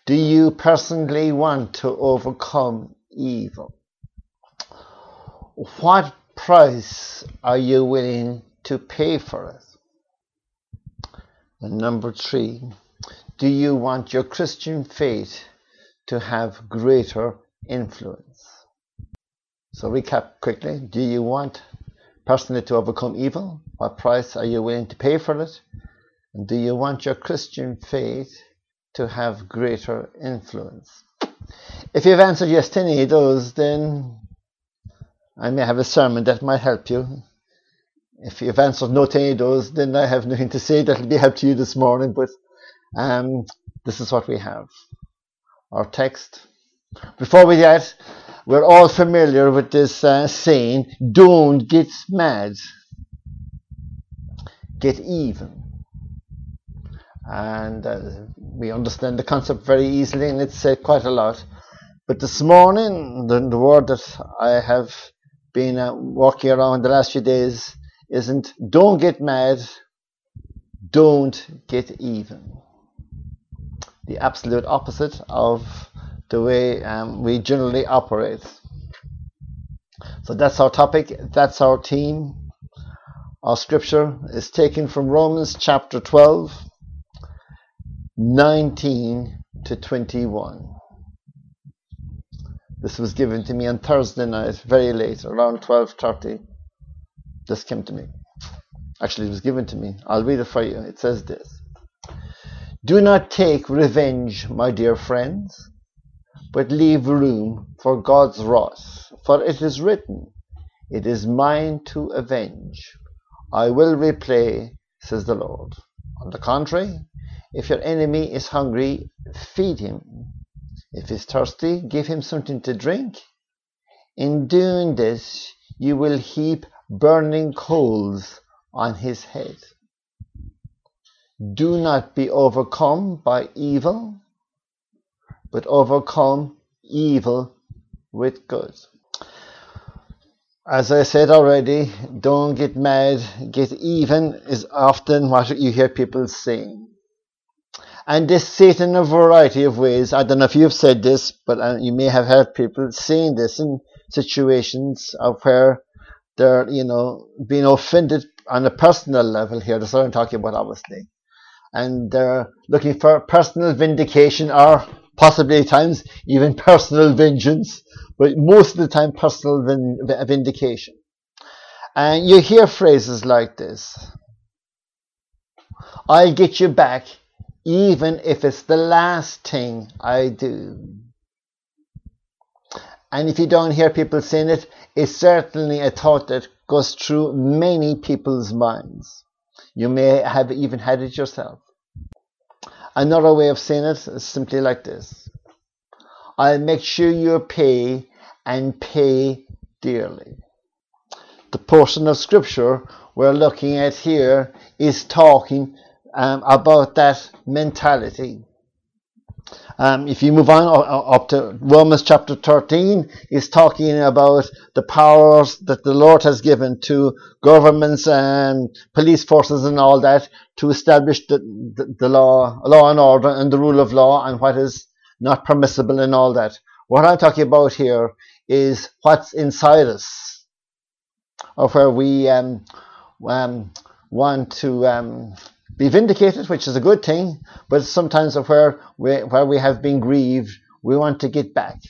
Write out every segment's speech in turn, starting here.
Do you personally want to overcome evil? What price are you willing to pay for it? And number 3, do you want your Christian faith to have greater influence? So recap quickly. Do you want personally to overcome evil? What price are you willing to pay for it? And do you want your Christian faith to have greater influence? If you've answered yes to any of those, then I may have a sermon that might help you. If you've answered no to any of those, then I have nothing to say that will be help to you this morning. But this is what we have. Our text. Before we do that, we're all familiar with this saying, don't get mad, get even. And we understand the concept very easily, and it's said quite a lot. But this morning, the word that I have been working around the last few days isn't don't get mad, don't get even. The absolute opposite of the way we generally operate. So that's our topic, that's our theme. Our scripture is taken from Romans chapter 12, 19 to 21. This was given to me on Thursday night, very late, around 12:30. This came to me. Actually, it was given to me. I'll read it for you. It says this. Do not take revenge, my dear friends, but leave room for God's wrath. For it is written, it is mine to avenge. I will repay, says the Lord. On the contrary, if your enemy is hungry, feed him. If he's thirsty, give him something to drink. In doing this, you will heap burning coals on his head. Do not be overcome by evil, but overcome evil with good. As I said already, don't get mad, get even is often what you hear people saying. And this said in a variety of ways. I don't know if you've said this, but you may have heard people saying this in situations of where they're, being offended on a personal level here. That's what I'm talking about, obviously. And they're looking for personal vindication or possibly at times even personal vengeance, but most of the time personal vindication. And you hear phrases like this. I'll get you back even if it's the last thing I do. And if you don't hear people saying it, it's certainly a thought that goes through many people's minds. You may have even had it yourself. Another way of saying it is simply like this. I'll make sure you pay and pay dearly. The portion of scripture we're looking at here is talking about that mentality. If you move on up to Romans chapter 13, it's talking about the powers that the Lord has given to governments and police forces and all that to establish the law and order and the rule of law and what is not permissible and all that. What I'm talking about here is what's inside us, or where we want to be vindicated, which is a good thing, but sometimes where we have been grieved, we want to get back.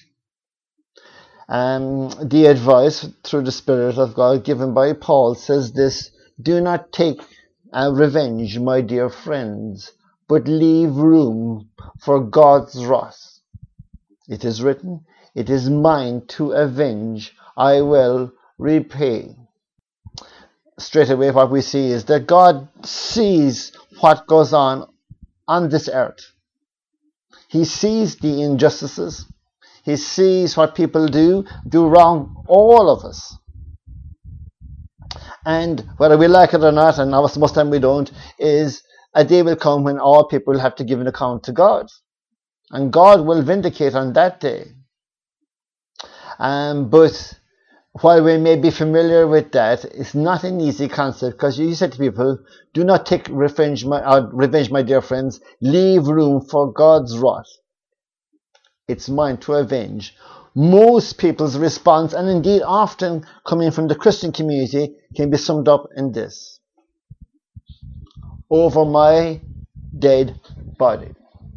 The advice through the Spirit of God given by Paul says this, do not take revenge, my dear friends, but leave room for God's wrath. It is written, it is mine to avenge, I will repay. Straight away what we see is that God sees what goes on this earth. He sees the injustices. He sees what people do wrong, all of us. And whether we like it or not, and most of the time we don't, is a day will come when all people will have to give an account to God. And God will vindicate on that day. But while we may be familiar with that, it's not an easy concept, because you said to people, do not take revenge, my dear friends, leave room for God's wrath. its mind to avenge, most people's response, and indeed often coming from the Christian community, can be summed up in this: over my dead body.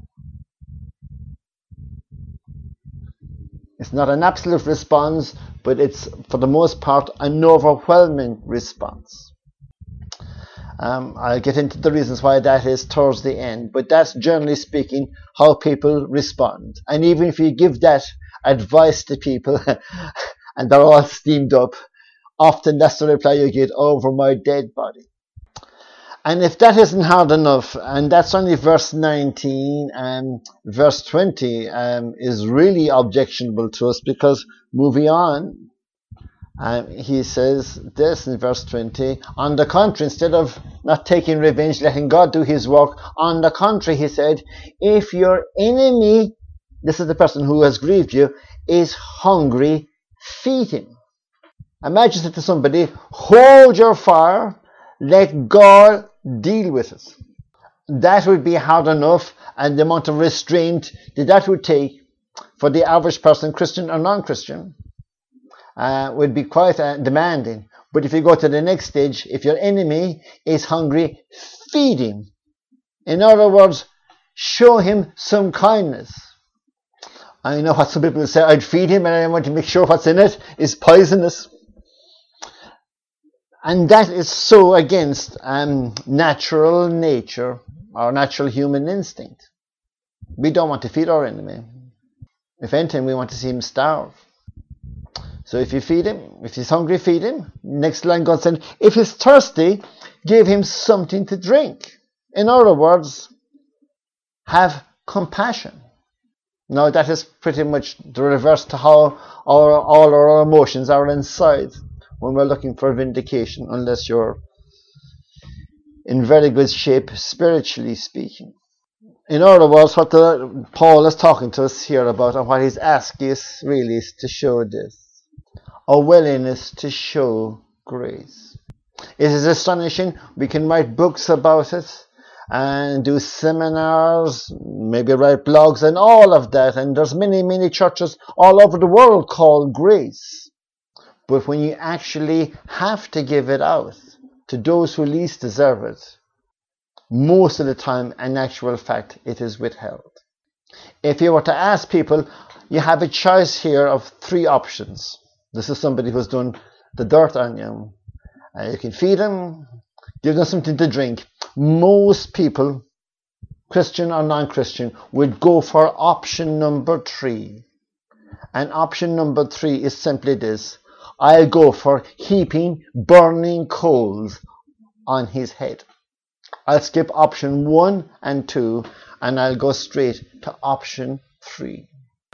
It's not an absolute response, but it's, for the most part, an overwhelming response. I'll get into the reasons why that is towards the end, but that's generally speaking how people respond. And even if you give that advice to people and they're all steamed up, often that's the reply you get: over my dead body. And if that isn't hard enough, and that's only verse 19, verse 20 is really objectionable to us, because moving on, he says this in verse 20: on the contrary, instead of not taking revenge, letting God do his work, on the contrary, he said, if your enemy, this is the person who has grieved you, is hungry, feed him. Imagine it to somebody: hold your fire, let God deal with it. That would be hard enough, and the amount of restraint that would take for the average person, Christian or non-Christian, would be quite demanding. But if you go to the next stage, if your enemy is hungry, feed him. In other words, show him some kindness. I know what some people say: I'd feed him and I want to make sure what's in it is poisonous. And that is so against natural nature, our natural human instinct. We don't want to feed our enemy. If anything, we want to see him starve. So if you feed him, if he's hungry, feed him. Next line, God said, if he's thirsty, give him something to drink. In other words, have compassion. Now that is pretty much the reverse to how all our emotions are inside when we're looking for vindication, unless you're in very good shape spiritually speaking. In other words, what Paul is talking to us here about, and what he's asking us really, is to show this: a willingness to show grace. It is astonishing. We can write books about it and do seminars, maybe write blogs and all of that, and there's many churches all over the world called grace. But when you actually have to give it out to those who least deserve it, most of the time, in actual fact, it is withheld. If you were to ask people, you have a choice here of 3 options. This is somebody who's done the dirt on you. You can feed them, give them something to drink. Most people, Christian or non-Christian, would go for option number 3. And option number 3 is simply this: I'll go for heaping burning coals on his head. I'll skip option 1 and 2, and I'll go straight to option 3.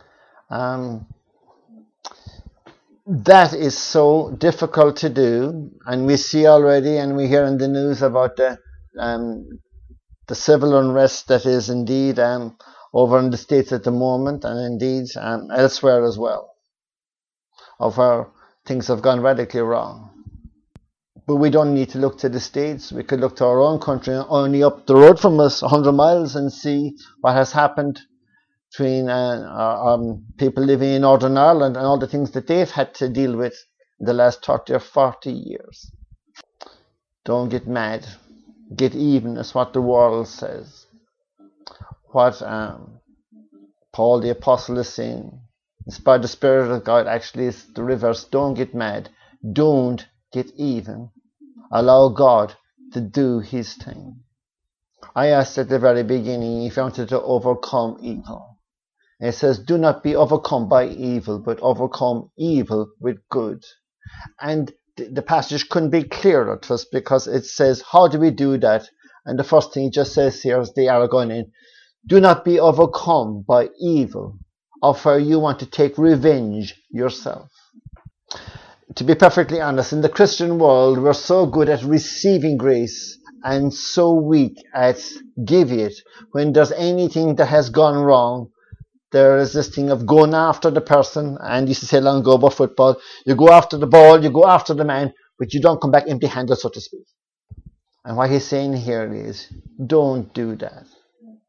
That is so difficult to do, and we see already, and we hear in the news about the civil unrest that is indeed over in the States at the moment, and indeed elsewhere as well, of where things have gone radically wrong. But we don't need to look to the States. We could look to our own country, only up the road from us, 100 miles, and see what has happened between people living in Northern Ireland and all the things that they've had to deal with in the last 30 or 40 years. Don't get mad. Get even is what the world says. What Paul the Apostle is saying, inspired the Spirit of God, actually is the reverse. Don't get mad. Don't get even. Allow God to do his thing. I asked at the very beginning if you wanted to overcome evil. And it says, do not be overcome by evil, but overcome evil with good. And the passage couldn't be clearer to us, because it says, how do we do that? And the first thing it just says here is the arrow going in. Do not be overcome by evil, of where you want to take revenge yourself. To be perfectly honest, in the Christian world, we're so good at receiving grace and so weak at giving it. When there's anything that has gone wrong, there is this thing of going after the person, and used to say long ago about football, you go after the ball, you go after the man, but you don't come back empty-handed, so to speak. And what he's saying here is, don't do that.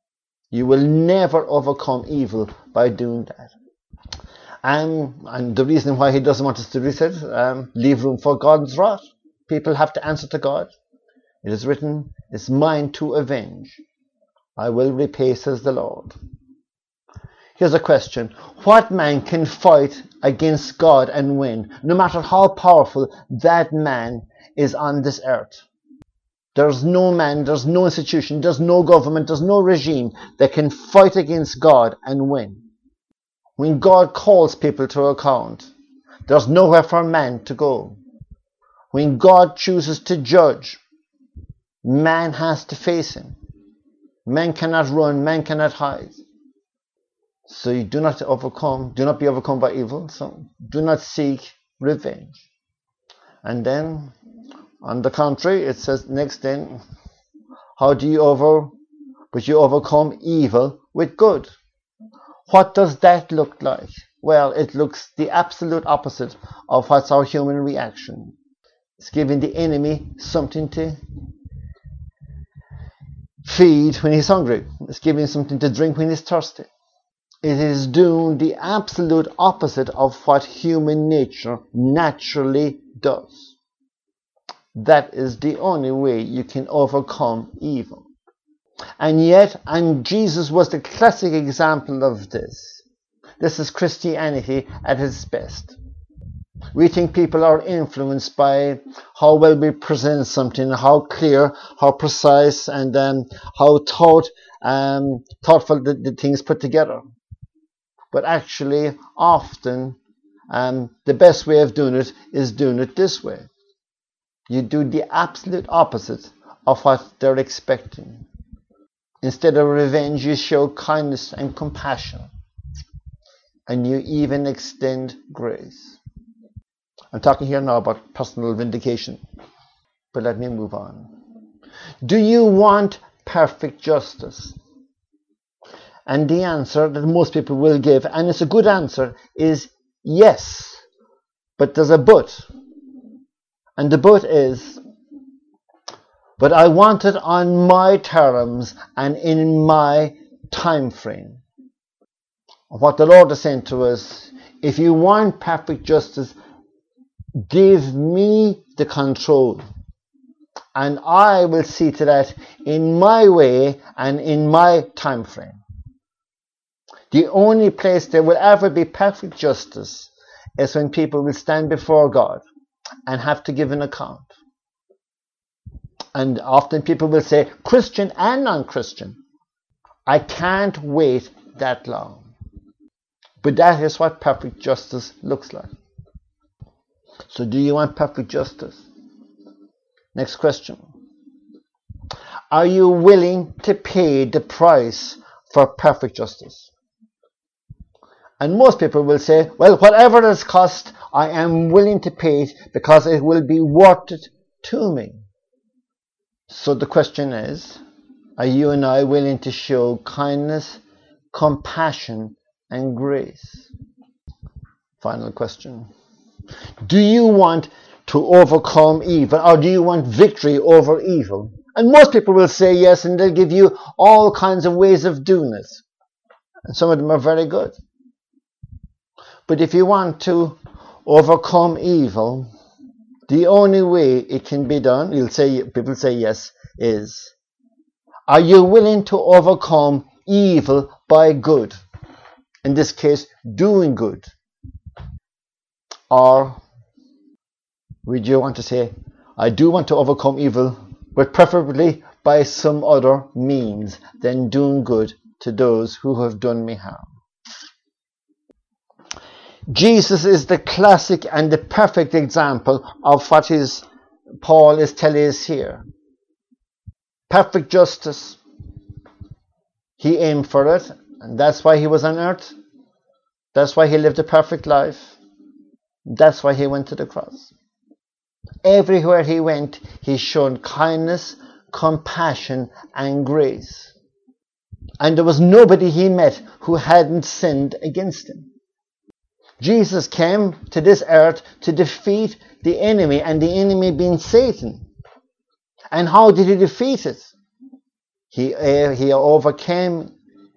You will never overcome evil by doing that. And the reason why he doesn't want us to reset it, leave room for God's wrath. People have to answer to God. It is written, it's mine to avenge. I will repay, says the Lord. Here's a question. What man can fight against God and win, no matter how powerful that man is on this earth? There's no man, there's no institution, there's no government, there's no regime that can fight against God and win. When God calls people to account, there's nowhere for man to go. When God chooses to judge, man has to face him. Man cannot run, man cannot hide. So you do not be overcome by evil. So do not seek revenge. And then, on the contrary, it says next then, but you overcome evil with good. What does that look like? Well, it looks the absolute opposite of what's our human reaction. It's giving the enemy something to feed when he's hungry. It's giving him something to drink when he's thirsty. It is doing the absolute opposite of what human nature naturally does. That is the only way you can overcome evil. And Jesus was the classic example of this. This is Christianity at its best. We think people are influenced by how well we present something, how clear, how precise, and how thoughtful the things put together. But actually, often, the best way of doing it is doing it this way. You do the absolute opposite of what they're expecting. Instead of revenge, you show kindness and compassion. And you even extend grace. I'm talking here now about personal vindication. But let me move on. Do you want perfect justice? And the answer that most people will give, and it's a good answer, is yes. But there's a but. And the but is, but I want it on my terms and in my time frame. What the Lord is saying to us, if you want perfect justice, give me the control. And I will see to that in my way and in my time frame. The only place there will ever be perfect justice is when people will stand before God and have to give an account. And often people will say, Christian and non-Christian, I can't wait that long. But that is what perfect justice looks like. So do you want perfect justice? Next question. Are you willing to pay the price for perfect justice? And most people will say, well, whatever it costs, I am willing to pay it because it will be worth it to me. So the question is, are you and I willing to show kindness, compassion, and grace? Final question. Do you want to overcome evil, or do you want victory over evil? And most people will say yes, and they'll give you all kinds of ways of doing it. And some of them are very good. But if you want to overcome evil, the only way it can be done, people say yes, is, are you willing to overcome evil by good? In this case, doing good. Or would you want to say, I do want to overcome evil, but preferably by some other means than doing good to those who have done me harm? Jesus is the classic and the perfect example of what Paul is telling us here. Perfect justice. He aimed for it, and that's why he was on earth. That's why he lived a perfect life. That's why he went to the cross. Everywhere he went, he showed kindness, compassion, and grace. And there was nobody he met who hadn't sinned against him. Jesus came to this earth to defeat the enemy, and the enemy being Satan. And how did he defeat it? He overcame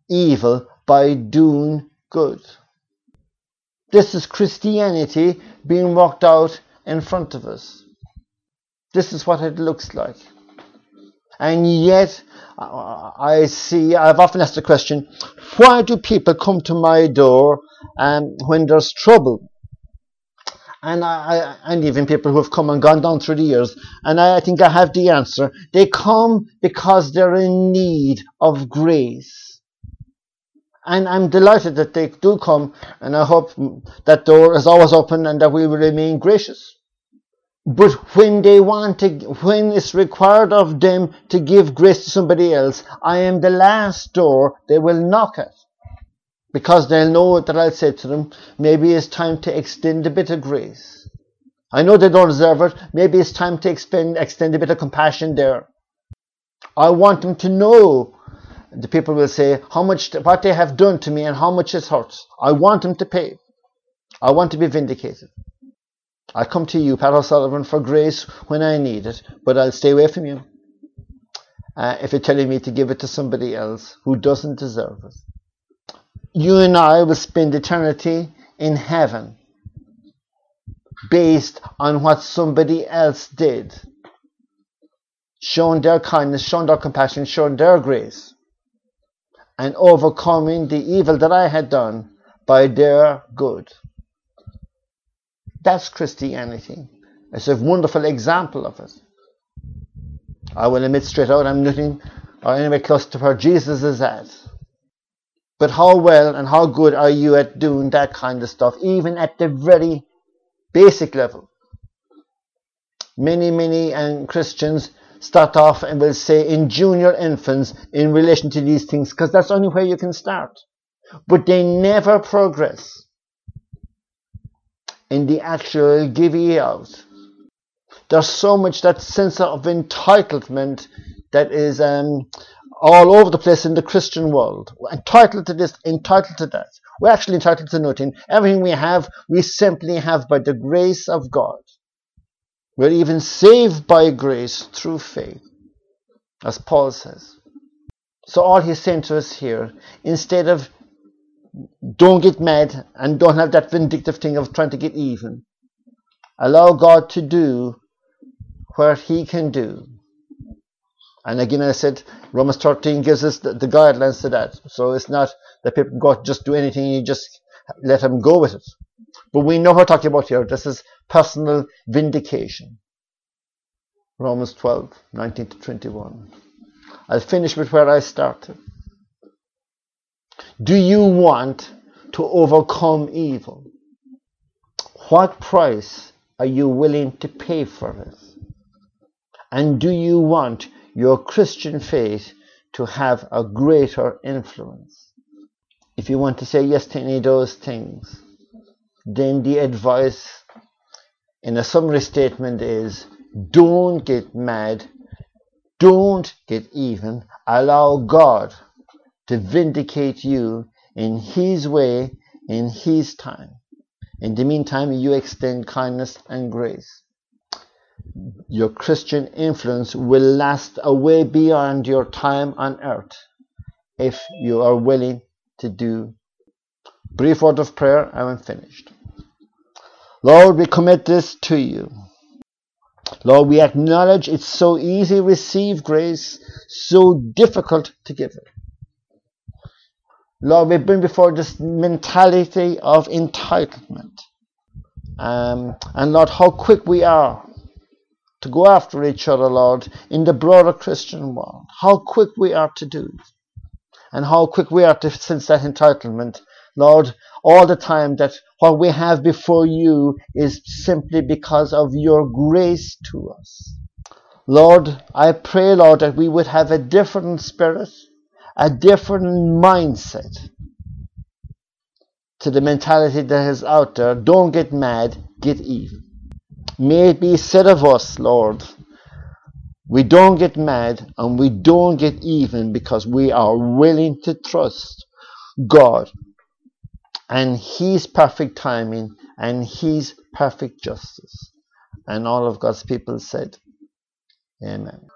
evil by doing good. This is Christianity being worked out in front of us. This is what it looks like. And yet, I've often asked the question, why do people come to my door when there's trouble? And even people who have come and gone down through the years, and I think I have the answer. They come because they're in need of grace. And I'm delighted that they do come, and I hope that door is always open and that we will remain gracious. But when it's required of them to give grace to somebody else, I am the last door they will knock at. Because they'll know that I'll say to them, maybe it's time to extend a bit of grace. I know they don't deserve it. Maybe it's time to extend a bit of compassion there. I want them to know, the people will say, what they have done to me and how much it hurts. I want them to pay. I want to be vindicated. I come to you, Pat O'Sullivan, for grace when I need it, but I'll stay away from you if you're telling me to give it to somebody else who doesn't deserve it. You and I will spend eternity in heaven based on what somebody else did, showing their kindness, showing their compassion, showing their grace, and overcoming the evil that I had done by their good. That's Christianity. It's a wonderful example of it. I will admit straight out, I'm nothing or anywhere close to where Jesus is at. But how well and how good are you at doing that kind of stuff, even at the very basic level? Many Christians start off and will say in junior infants in relation to these things, because that's the only way you can start. But they never progress in the actual giving out. There's so much that sense of entitlement that is all over the place in the Christian world. We're entitled to this, entitled to that. We're actually entitled to nothing. Everything we have, we simply have by the grace of God. We're even saved by grace through faith, as Paul says. So all he's saying to us here, instead of don't get mad and don't have that vindictive thing of trying to get even, allow God to do what he can do. And again, I said, Romans 13 gives us the guidelines to that. So it's not that people go just do anything, you just let them go with it. But we know what we're talking about here. This is personal vindication. Romans 12, 19 to 21. I'll finish with where I started. Do you want to overcome evil? What price are you willing to pay for it? And do you want your Christian faith to have a greater influence? If you want to say yes to any of those things, then the advice in a summary statement is, don't get mad, don't get even, allow God to vindicate you in his way, in his time. In the meantime, you extend kindness and grace. Your Christian influence will last away beyond your time on earth if you are willing to do. Brief word of prayer, and I'm finished. Lord, we commit this to you. Lord, we acknowledge it's so easy to receive grace, so difficult to give it. Lord, we bring before this mentality of entitlement. And Lord, how quick we are to go after each other, Lord, in the broader Christian world. How quick we are to do it. And how quick we are to sense that entitlement, Lord, all the time, that what we have before you is simply because of your grace to us. Lord, I pray, Lord, that we would have a different spirit, a different mindset to the mentality that is out there. Don't get mad, get even. May it be said of us, Lord, we don't get mad and we don't get even because we are willing to trust God and his perfect timing and his perfect justice. And all of God's people said, Amen.